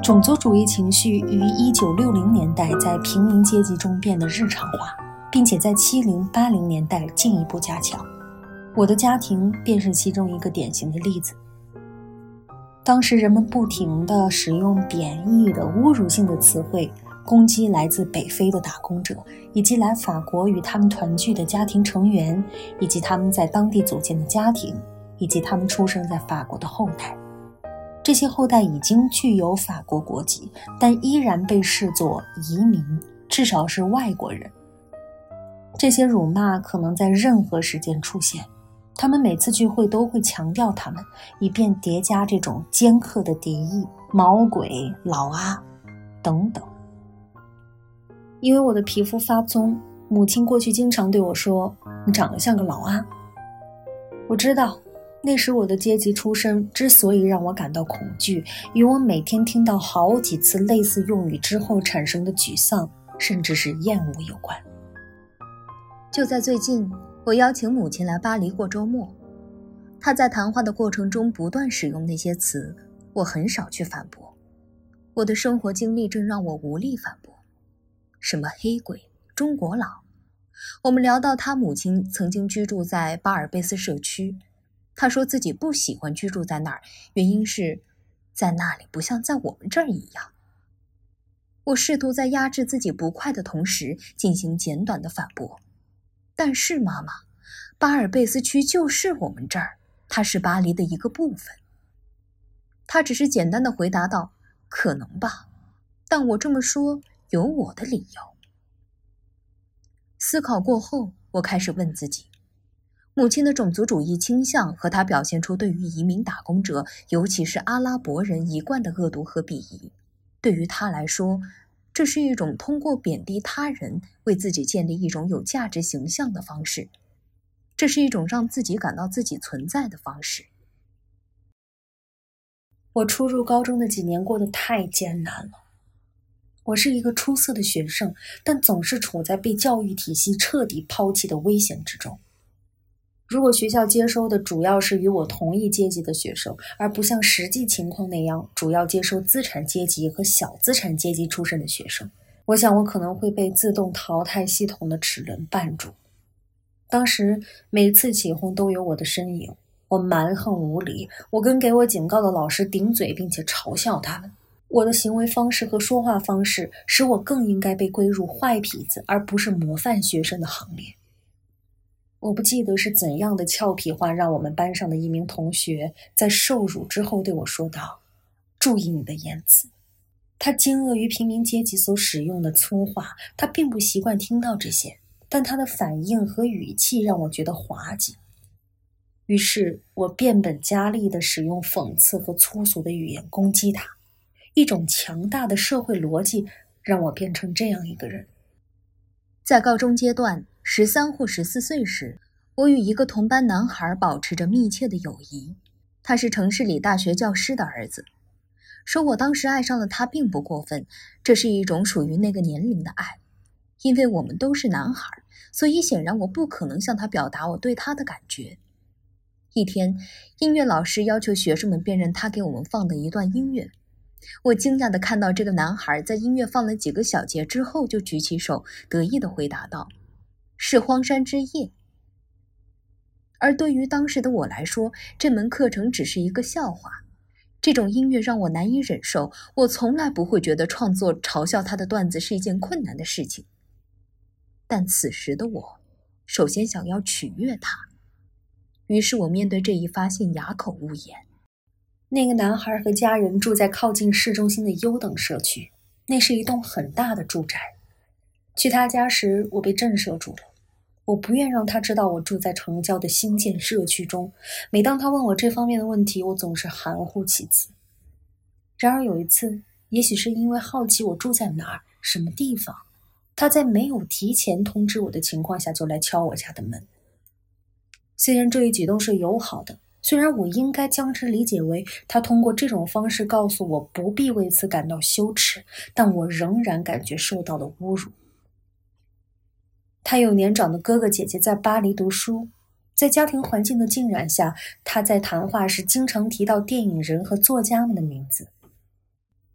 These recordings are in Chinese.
种族主义情绪于1960年代在平民阶级中变得日常化，并且在70、80年代进一步加强。我的家庭便是其中一个典型的例子。当时人们不停地使用贬义的侮辱性的词汇，攻击来自北非的打工者，以及来法国与他们团聚的家庭成员，以及他们在当地组建的家庭，以及他们出生在法国的后代。这些后代已经具有法国国籍，但依然被视作移民，至少是外国人。这些辱骂可能在任何时间出现，他们每次聚会都会强调他们，以便叠加这种尖刻的敌意，毛鬼、老阿等等。因为我的皮肤发棕，母亲过去经常对我说，你长得像个老阿。我知道那时我的阶级出身之所以让我感到恐惧，与我每天听到好几次类似用语之后产生的沮丧，甚至是厌恶有关。 就在最近，我邀请母亲来巴黎过周末，她在谈话的过程中不断使用那些词，我很少去反驳。我的生活经历正让我无力反驳。什么黑鬼、中国佬。我们聊到他母亲曾经居住在巴尔贝斯社区，他说自己不喜欢居住在那儿，原因是在那里不像在我们这儿一样。我试图在压制自己不快的同时进行简短的反驳。但是妈妈，巴尔贝斯区就是我们这儿，它是巴黎的一个部分。他只是简单的回答道，可能吧，但我这么说有我的理由。思考过后，我开始问自己，母亲的种族主义倾向和她表现出对于移民打工者，尤其是阿拉伯人一贯的恶毒和鄙夷，对于她来说，这是一种通过贬低他人为自己建立一种有价值形象的方式，这是一种让自己感到自己存在的方式。 我初入高中的几年过得太艰难了。我是一个出色的学生，但总是处在被教育体系彻底抛弃的危险之中。如果学校接收的主要是与我同一阶级的学生，而不像实际情况那样主要接收资产阶级和小资产阶级出身的学生，我想我可能会被自动淘汰系统的齿轮绊住。当时每次起哄都有我的身影，我蛮横无理，我跟给我警告的老师顶嘴，并且嘲笑他们。我的行为方式和说话方式使我更应该被归入坏痞子而不是模范学生的行列。我不记得是怎样的俏皮话让我们班上的一名同学在受辱之后对我说道，注意你的言辞。他惊愕于平民阶级所使用的粗话，他并不习惯听到这些，但他的反应和语气让我觉得滑稽。于是我变本加厉地使用讽刺和粗俗的语言攻击他。一种强大的社会逻辑让我变成这样一个人。 在高中阶段13或14岁时，我与一个同班男孩保持着密切的友谊。他是城市里大学教师的儿子。说我当时爱上了他并不过分，这是一种属于那个年龄的爱。因为我们都是男孩，所以显然我不可能向他表达我对他的感觉。一天，音乐老师要求学生们辨认他给我们放的一段音乐。我惊讶地看到这个男孩在音乐放了几个小节之后就举起手，得意地回答道，是荒山之夜。而对于当时的我来说，这门课程只是一个笑话。这种音乐让我难以忍受，我从来不会觉得创作嘲笑他的段子是一件困难的事情。但此时的我，首先想要取悦他。于是我面对这一发现哑口无言。 那个男孩和家人住在靠近市中心的优等社区，那是一栋很大的住宅。去他家时，我被震慑住了。我不愿让他知道我住在城郊的新建社区中。每当他问我这方面的问题，我总是含糊其辞。然而有一次，也许是因为好奇我住在哪儿、什么地方，他在没有提前通知我的情况下就来敲我家的门。虽然这一举动是友好的，虽然我应该将之理解为他通过这种方式告诉我不必为此感到羞耻，但我仍然感觉受到了侮辱。他有年长的哥哥姐姐在巴黎读书，在家庭环境的浸染下，他在谈话时经常提到电影人和作家们的名字。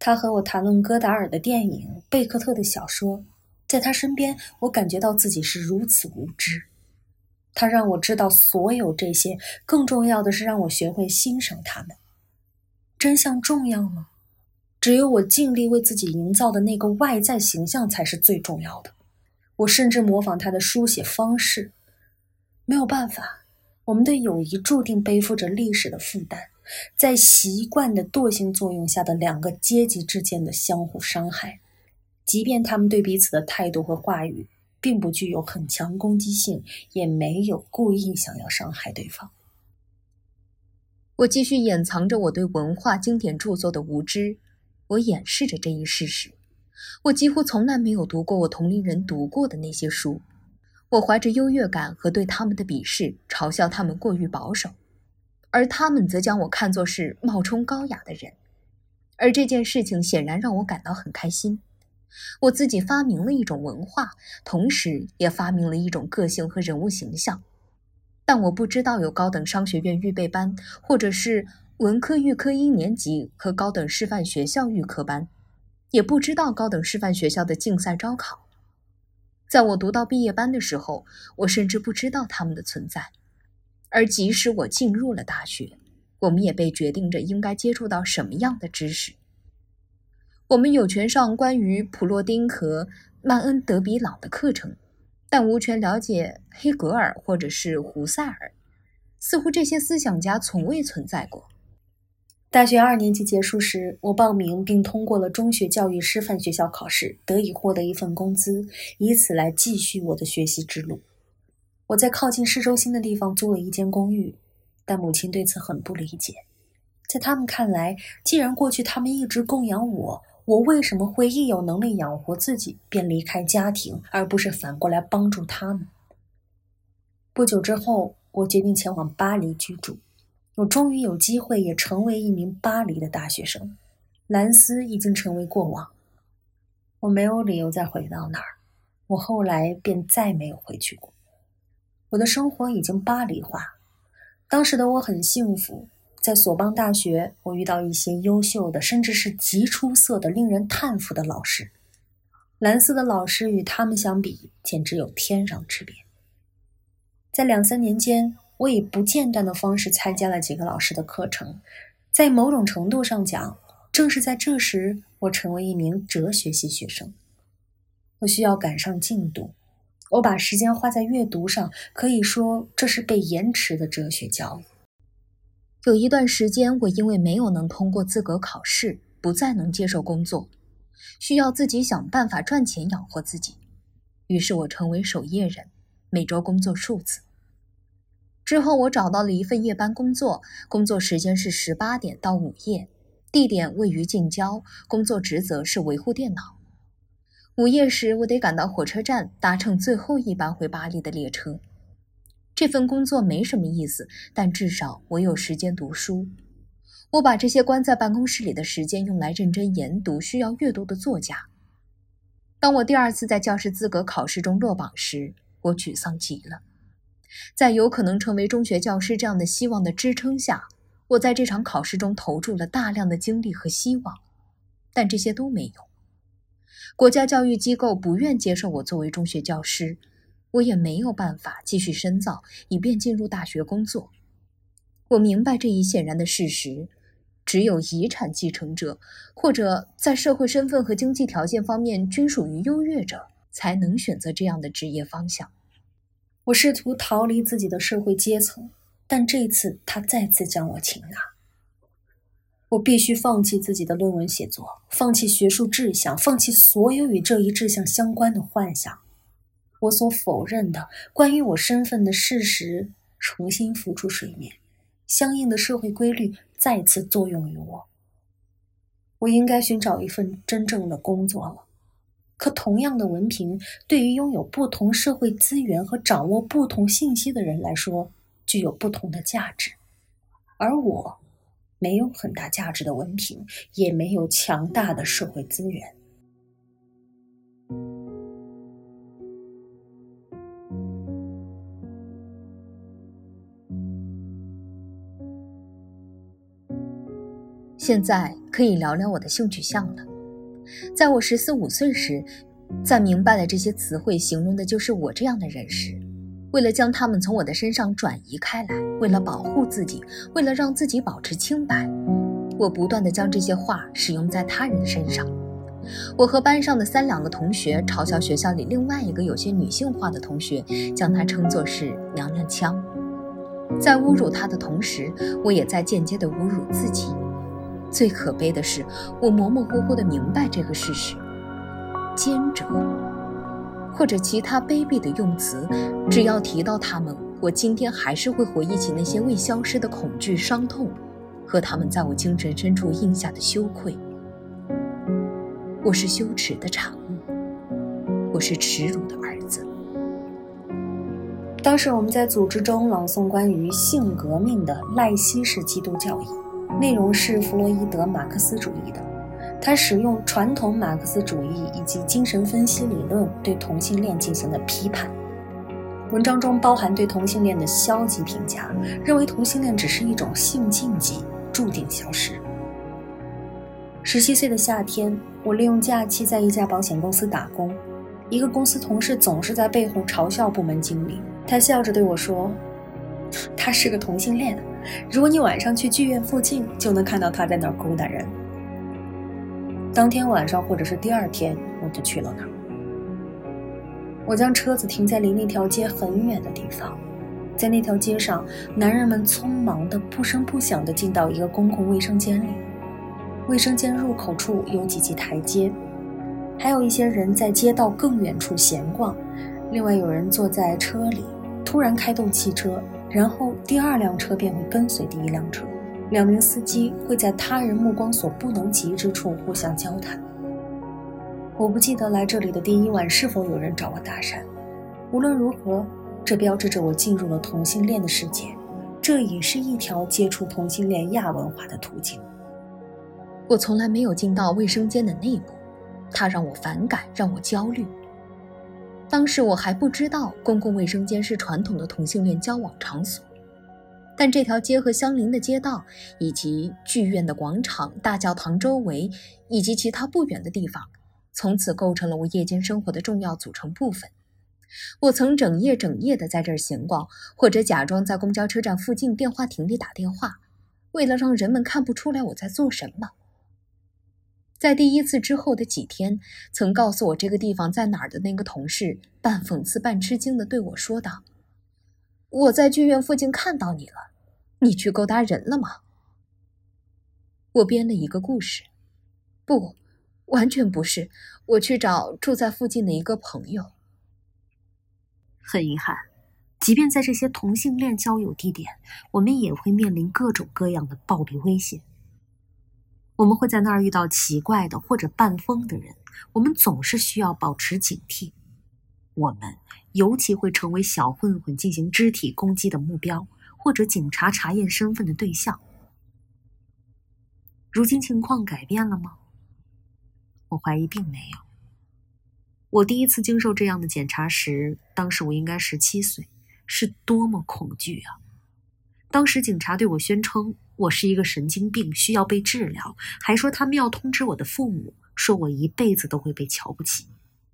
他和我谈论戈达尔的电影、贝克特的小说，在他身边，我感觉到自己是如此无知。他让我知道所有这些，更重要的是让我学会欣赏他们。真相重要吗？只有我尽力为自己营造的那个外在形象才是最重要的。我甚至模仿他的书写方式。没有办法，我们的友谊注定背负着历史的负担，在习惯的惰性作用下的两个阶级之间的相互伤害，即便他们对彼此的态度和话语并不具有很强攻击性，也没有故意想要伤害对方。 我继续掩藏着我对文化经典著作的无知，我掩饰着这一事实。我几乎从来没有读过我同龄人读过的那些书，我怀着优越感和对他们的鄙视，嘲笑他们过于保守，而他们则将我看作是冒充高雅的人。而这件事情显然让我感到很开心。我自己发明了一种文化，同时也发明了一种个性和人物形象。但我不知道有高等商学院预备班，或者是文科预科1年级和高等师范学校预科班，也不知道高等师范学校的竞赛招考。在我读到毕业班的时候，我甚至不知道他们的存在。而即使我进入了大学，我们也被决定着应该接触到什么样的知识。我们有权上关于普洛丁和曼恩德比朗的课程，但无权了解黑格尔或者是胡塞尔，似乎这些思想家从未存在过。 大学2年级结束时，我报名并通过了中学教育师范学校考试，得以获得一份工资，以此来继续我的学习之路。我在靠近市中心的地方租了一间公寓，但母亲对此很不理解。在他们看来，既然过去他们一直供养我为什么会一有能力养活自己便离开家庭，而不是反过来帮助他们？不久之后，我决定前往巴黎居住。我终于有机会也成为一名巴黎的大学生。兰斯已经成为过往，我没有理由再回到那儿。我后来便再没有回去过。我的生活已经巴黎化。当时的我很幸福，在索邦大学，我遇到一些优秀的，甚至是极出色的、令人叹服的老师。兰斯的老师与他们相比，简直有天壤之别。在2-3年间，我以不间断的方式参加了几个老师的课程。在某种程度上讲，正是在这时，我成为一名哲学系学生。我需要赶上进度，我把时间花在阅读上，可以说这是被延迟的哲学教育。 有一段时间，我因为没有能通过资格考试，不再能接受工作，需要自己想办法赚钱养活自己。于是我成为守夜人，每周工作数次。之后我找到了一份夜班工作，工作时间是18点到午夜，地点位于近郊，工作职责是维护电脑。午夜时我得赶到火车站，搭乘最后一班回巴黎的列车。这份工作没什么意思，但至少我有时间读书。我把这些关在办公室里的时间用来认真研读需要阅读的作家。当我第2次在教师资格考试中落榜时，我沮丧极了。在有可能成为中学教师这样的希望的支撑下，我在这场考试中投注了大量的精力和希望，但这些都没用。国家教育机构不愿接受我作为中学教师，我也没有办法继续深造，以便进入大学工作。我明白这一显然的事实，只有遗产继承者，或者在社会身份和经济条件方面均属于优越者，才能选择这样的职业方向。 我试图逃离自己的社会阶层，但这次他再次将我擒拿。我必须放弃自己的论文写作，放弃学术志向，放弃所有与这一志向相关的幻想。我所否认的关于我身份的事实重新浮出水面，相应的社会规律再次作用于我。我应该寻找一份真正的工作了。可同样的文凭，对于拥有不同社会资源和掌握不同信息的人来说，具有不同的价值。而我没有很大价值的文凭，也没有强大的社会资源。 现在可以聊聊我的性取向了。在我14、15岁时，在明白了这些词汇形容的就是我这样的人时，为了将它们从我的身上转移开来，为了保护自己，为了让自己保持清白，我不断地将这些话使用在他人身上。我和班上的3、2个同学嘲笑学校里另外一个有些女性化的同学，将她称作是娘娘腔。在侮辱她的同时，我也在间接地侮辱自己。最可悲的是，我模模糊糊地明白这个事实。奸者或者其他卑鄙的用词，只要提到他们，我今天还是会回忆起那些未消失的恐惧、伤痛和他们在我精神深处印下的羞愧。我是羞耻的产物，我是耻辱的儿子。 当时我们在组织中朗诵关于性革命的赖希式基督教义，内容是弗洛伊德马克思主义的。他使用传统马克思主义以及精神分析理论对同性恋进行了批判。文章中包含对同性恋的消极评价，认为同性恋只是一种性禁忌，注定消失。17岁的夏天，我利用假期在一家保险公司打工，一个公司同事总是在背后嘲笑部门经理。他笑着对我说，他是个同性恋，如果你晚上去剧院附近，就能看到他在那儿勾搭人。当天晚上或者是第2天，我就去了那儿。我将车子停在离那条街很远的地方，在那条街上，男人们匆忙地不声不响地进到一个公共卫生间里。卫生间入口处有几级台阶，还有一些人在街道更远处闲逛，另外有人坐在车里，突然开动汽车，然后第2辆车便会跟随第1辆车，2名司机会在他人目光所不能及之处互相交谈。我不记得来这里的第1晚是否有人找我搭讪，无论如何，这标志着我进入了同性恋的世界，这也是一条接触同性恋亚文化的途径。 我从来没有进到卫生间的内部，它让我反感，让我焦虑。当时我还不知道公共卫生间是传统的同性恋交往场所，但这条街和相邻的街道，以及剧院的广场、大教堂周围，以及其他不远的地方，从此构成了我夜间生活的重要组成部分。我曾整夜地在这儿闲逛，或者假装在公交车站附近电话亭里打电话，为了让人们看不出来我在做什么。在第1次之后的几天，曾告诉我这个地方在哪儿的那个同事，半讽刺半吃惊地对我说道，我在剧院附近看到你了，你去勾搭人了吗？我编了一个故事，不，完全不是，我去找住在附近的一个朋友。 很遗憾，即便在这些同性恋交友地点，我们也会面临各种各样的暴力威胁。我们会在那儿遇到奇怪的或者半疯的人，我们总是需要保持警惕。我们尤其会成为小混混进行肢体攻击的目标，或者警察查验身份的对象。如今情况改变了吗？我怀疑并没有。我第1次经受这样的检查时，当时我应该17岁，是多么恐惧啊！当时警察对我宣称我是一个神经病，需要被治疗，还说他们要通知我的父母，说我一辈子都会被瞧不起。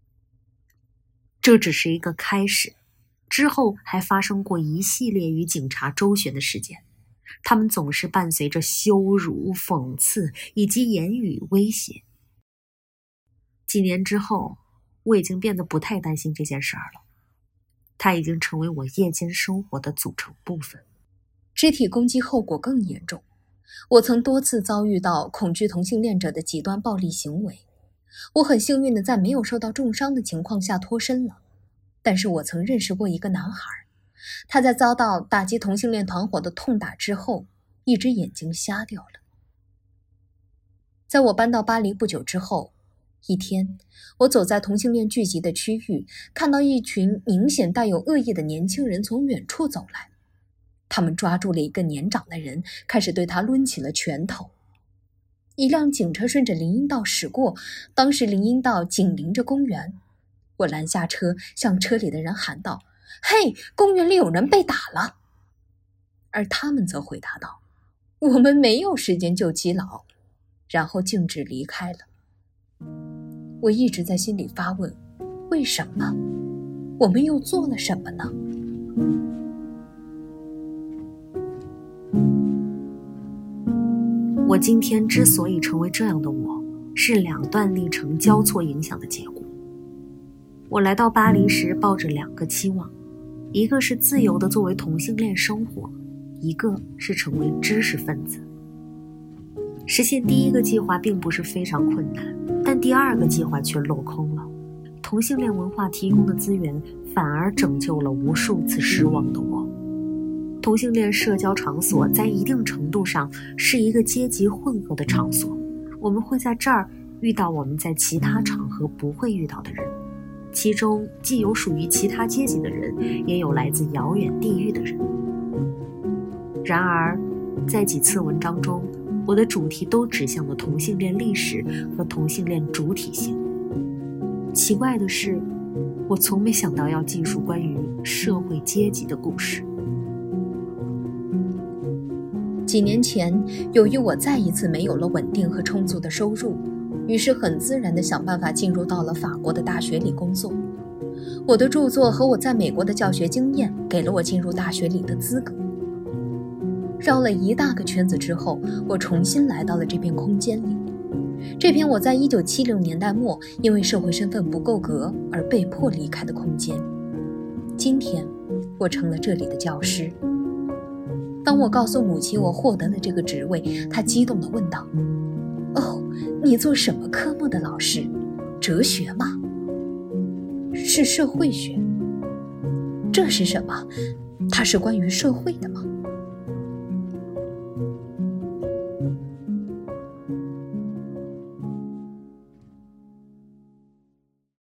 这只是一个开始，之后还发生过一系列与警察周旋的事件，他们总是伴随着羞辱、讽刺以及言语威胁。几年之后，我已经变得不太担心这件事儿了，它已经成为我夜间生活的组成部分。 肢体攻击后果更严重，我曾多次遭遇到恐惧同性恋者的极端暴力行为。我很幸运地在没有受到重伤的情况下脱身了，但是我曾认识过一个男孩，他在遭到打击同性恋团伙的痛打之后，一只眼睛瞎掉了。在我搬到巴黎不久之后，一天，我走在同性恋聚集的区域，看到一群明显带有恶意的年轻人从远处走来。他们抓住了一个年长的人，开始对他抡起了拳头。一辆警车顺着林荫道驶过，当时林荫道紧邻着公园。我拦下车，向车里的人喊道：“嘿，公园里有人被打了！”而他们则回答道：“我们没有时间救基佬， 然后径直离开了。我一直在心里发问，为什么？我们又做了什么呢？ 我今天之所以成为这样的我，是两段历程交错影响的结果。我来到巴黎时抱着两个期望，一个是自由地作为同性恋生活，一个是成为知识分子。实现第一个计划并不是非常困难，但第二个计划却落空了。同性恋文化提供的资源反而拯救了无数次失望的我。同性恋社交场所在一定程度上是一个阶级混合的场所，我们会在这儿遇到我们在其他场合不会遇到的人，其中既有属于其他阶级的人，也有来自遥远地域的人。然而，在几次文章中，我的主题都指向了同性恋历史和同性恋主体性。奇怪的是，我从没想到要记述关于社会阶级的故事。 几年前，由于我再一次没有了稳定和充足的收入，于是很自然地想办法进入到了法国的大学里工作。我的著作和我在美国的教学经验给了我进入大学里的资格。绕了一大个圈子之后，我重新来到了这片空间里，这片我在1970年代末因为社会身份不够格而被迫离开的空间。今天，我成了这里的教师。当我告诉母亲我获得了这个职位，她激动地问道：“哦，你做什么科目的老师？哲学吗？”“是社会学。”“这是什么？它是关于社会的吗？”